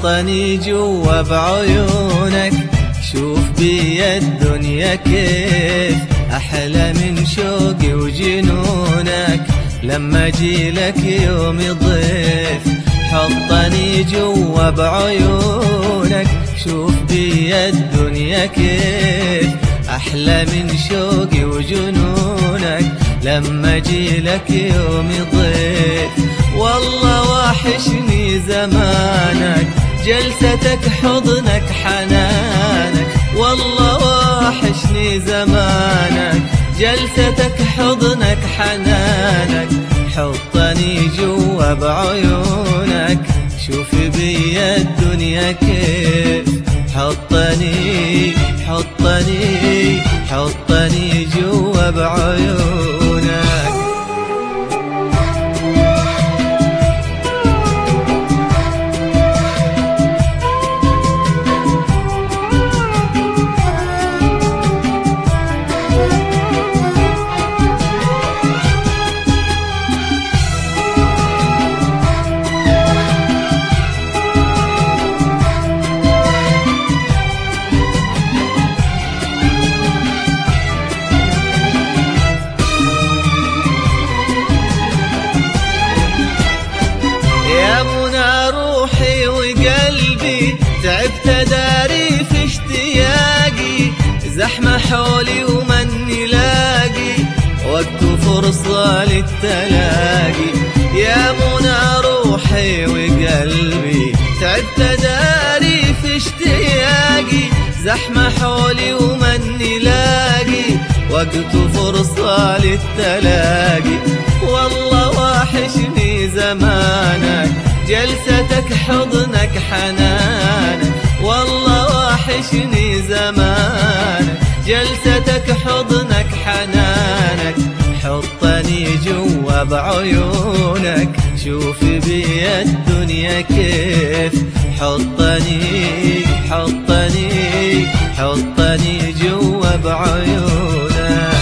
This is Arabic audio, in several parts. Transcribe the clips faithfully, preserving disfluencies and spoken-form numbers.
حطني جوا بعيونك، شوف بي الدنيا كيف أحلى من شوقي وجنونك، لما أجيلك يوم ضيف. حطني جوا بعيونك، شوف بي الدنيا كيف أحلى من شوقي وجنونك، لما أجيلك يوم ضيف. والله واحشني زمانك، جلستك حضنك حنانك، والله واحشني زمانك، جلستك حضنك حنانك. حطني جوا بعيونك، شوف بي الدنيا كيف. حطني حطني حطني جوا بعيونك. تعبت داري في اشتياقي، زحمة حولي ومني لاقي، وقت فرصة للتلاقي. يا منى روحي وقلبي، تعبت داري في اشتياقي، زحمة حولي ومني لاقي، وقت فرصة للتلاقي. والله واحشني زمانك، جلستك حضنك حنانك، والله واحشني زمانك، جلستك حضنك حنانك. حطني جوا بعيونك، شوف بي الدنيا كيف. حطني حطني حطني جوا بعيونك.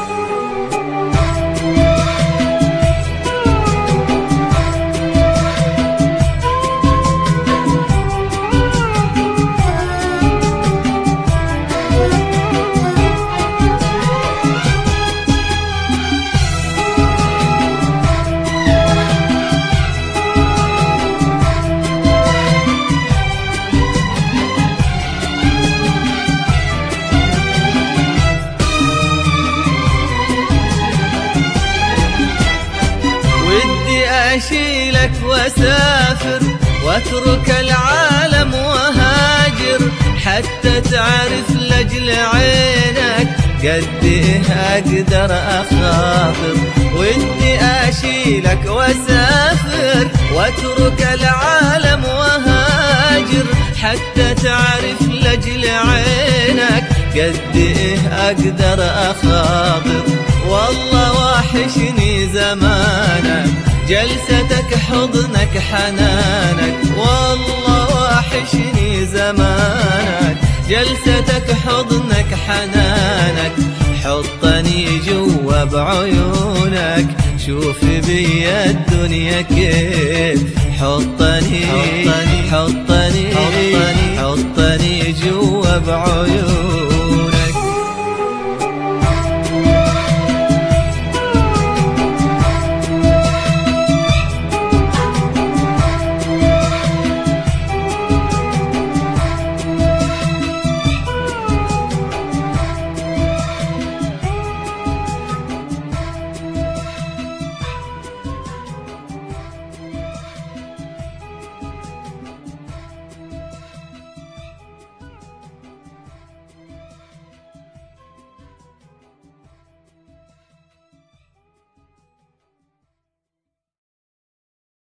أشيلك واسافر واترك العالم وهاجر، حتى تعرف لأجل عينك قد ايه اقدر اخاطر. ودي اشيلك واسافر واترك العالم وهاجر، حتى تعرف لأجل عينك قد ايه اقدر اخاطر. والله واحشني زمانك، جلستك حضنك حنانك، والله واحشني زمانك، جلستك حضنك حنانك. حطني جوا بعيونك، شوف بي الدنيا كيف. حطني حطني حطني حطني جوا بعيونك.